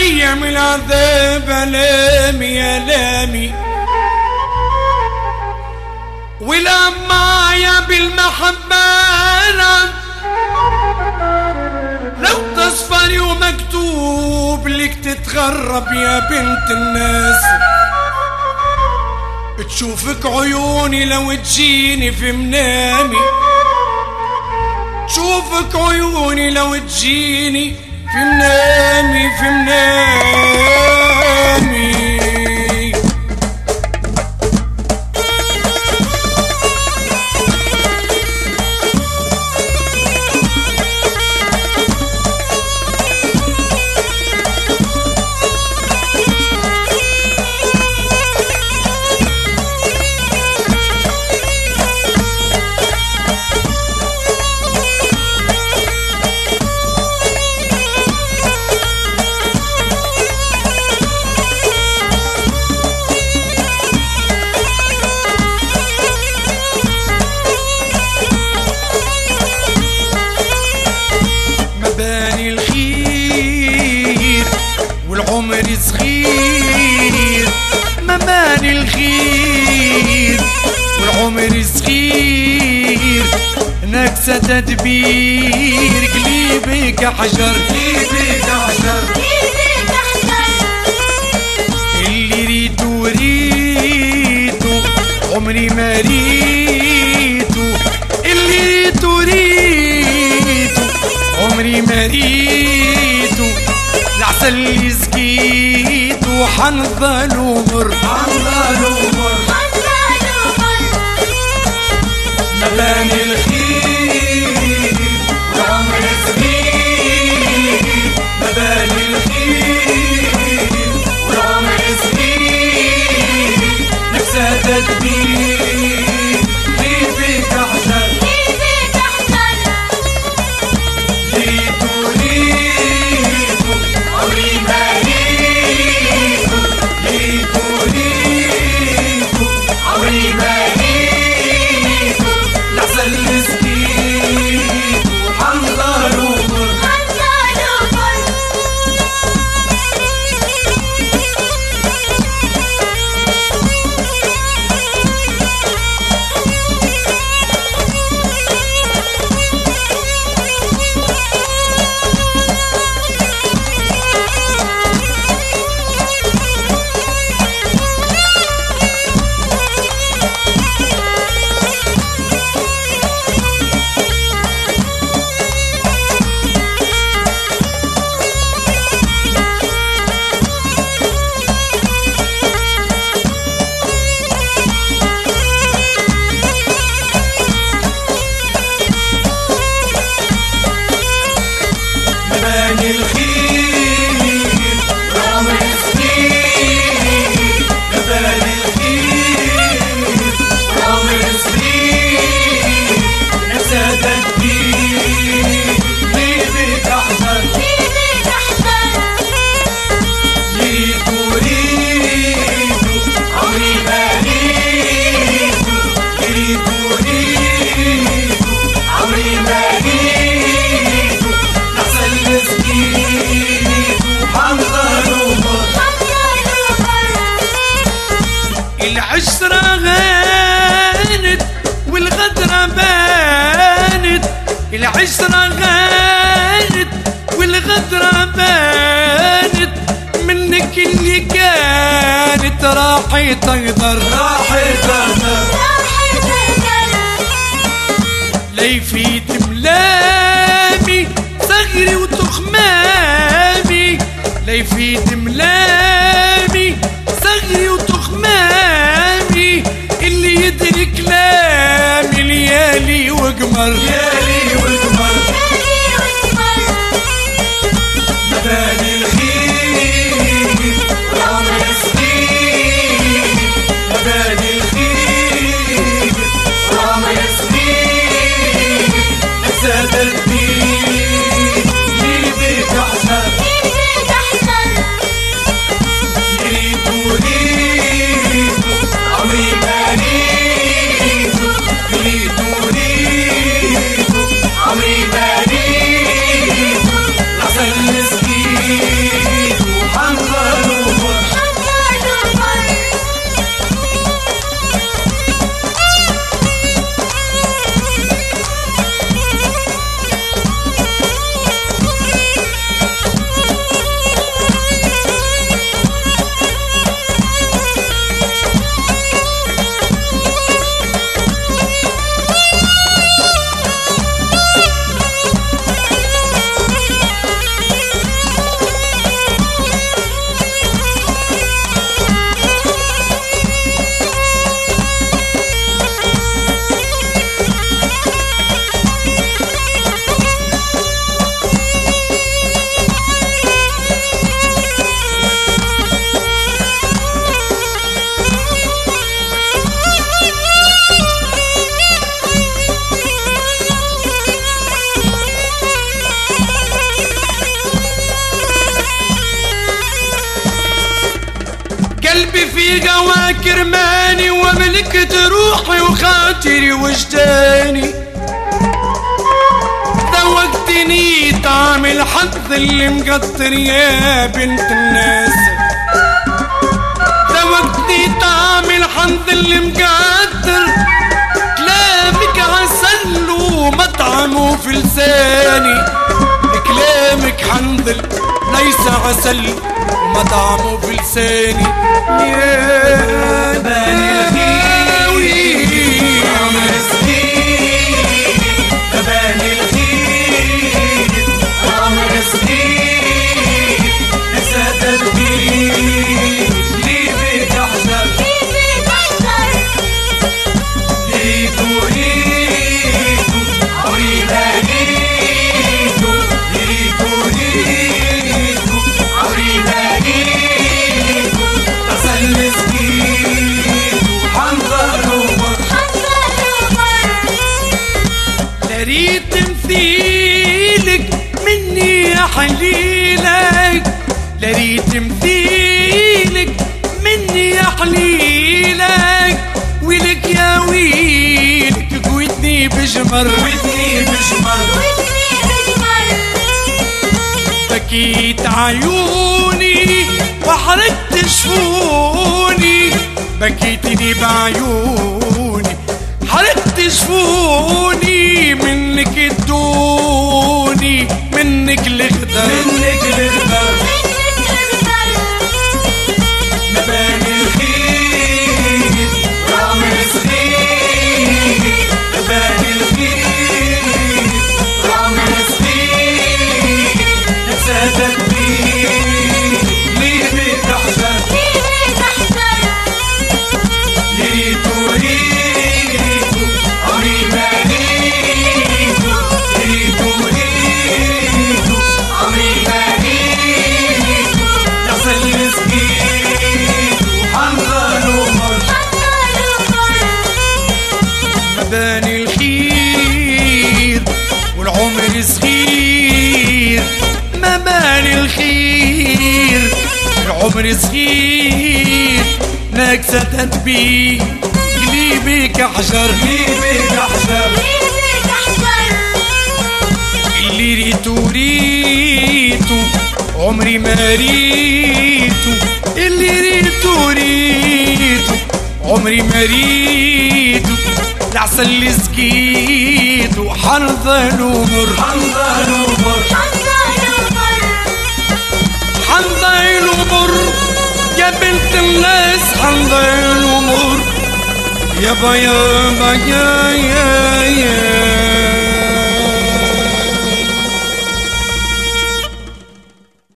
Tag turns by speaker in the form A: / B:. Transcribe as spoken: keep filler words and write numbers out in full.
A: ايام العذاب الامي يا لامي، والأمايا بالمحبة لو تصفري ومكتوب لك تتغرب يا بنت الناس. تشوفك عيوني لو تجيني في منامي، تشوفك عيوني لو تجيني في منامي في منامي. والعمر صغير مباني الخير، والعمر صغير نكسة تدبير. قليبك حجر قليبك حجر اللي ريتو ريتو عمري ما ريتو، اللي ريتو ريتو عمري ما ريتو. العسل اللي سقيتو حنظل ومر حنظل ومر مباني الخير والعمر صغير، مباني الخير والعمر صغير نفسها تدبير. قليبك حجر قليبك حجر ريتو ريتو عمري ما ريتو، ريتو ريتو عمري ما ريتو. العسل اللي سقيتو حنظل ومر حنظل ومر الخير والعمر صغير، مباني الخير والعمر صغير نفسها تدبير. قليبك حجر قليبك حجر ريتو ريتو عمري ما ريتو، ريتو ريتو عمري ما ريتو. العسل اللي سقيتو حنظل ومر حنظل ومر. العشرة غانت والغدرة بانت، العشرة غانت والغدرة بانت. منك اللي كانت راحي تقدر راحي تقدر راحي تقدر. لا يفيد ملامي صغري وتخمامي، لا يفيد ملامي صغري وتخمامي. اللي يدري كلامي ليالي وقمر ليالي وقمر مباني الخير والعمر صغير، مباني الخير والعمر صغير نفسها تدبير. قليبك حجر قليبك حجر ريتو ريتو عمري ما ريتو، ريتو ريتو الهوى كرماني وملكت روحي وخاطري وجداني. ذوقتني طعم الحظ اللي مقطر يا بنت الناس. ذوقتني طعم الحظ اللي مقطر، كلامك عسل ومطعمه في لساني. كلامك حنظل ليس عسل ومطعمه في لساني. يا
B: بني الخير عمر صغير، بني الخير عمر صغير، لسه تدبير ليبك احجر ليتو ليتو عمري ما جيتو ليتو ليتو عمري ما جيتو غسل مسكين وحنظر ومر.
A: لا ريت تمثيلك مني يا حليلك، لا ريت تمثيلك مني يا حليلك. ويلك يا ويلك قوتني بجمر،
B: قوتني بجمر،
A: بكيت عيوني وحرقت شفوني. بكيتني بعيوني حرقت شفوني. منك الدوني منك الخدر،
B: منك الخدر. مباني الخير وعمر صغير، مباني الخير وعمر صغير، لسه تدبير ليبك احجر ليتو ليتو عمري ما جيتو ليتو ليتو عمري ما جيتو غسل مسكين وحنظر ومر.
A: مباني الخير والعمر صغير، مباني الخير العمر صغير، ناقصة تدبير قليبك احجر
B: قليبك احجر.
A: اللي ريتو ريتو عمري ما ريتو، اللي ريتو ريتو عمري ما ريتو. العسل اللي سقيت وحنظل ومر،
B: حنظل ومر،
A: حنظل ومر يا بنت الناس. حنظل ومر يابا يابا يا يا يا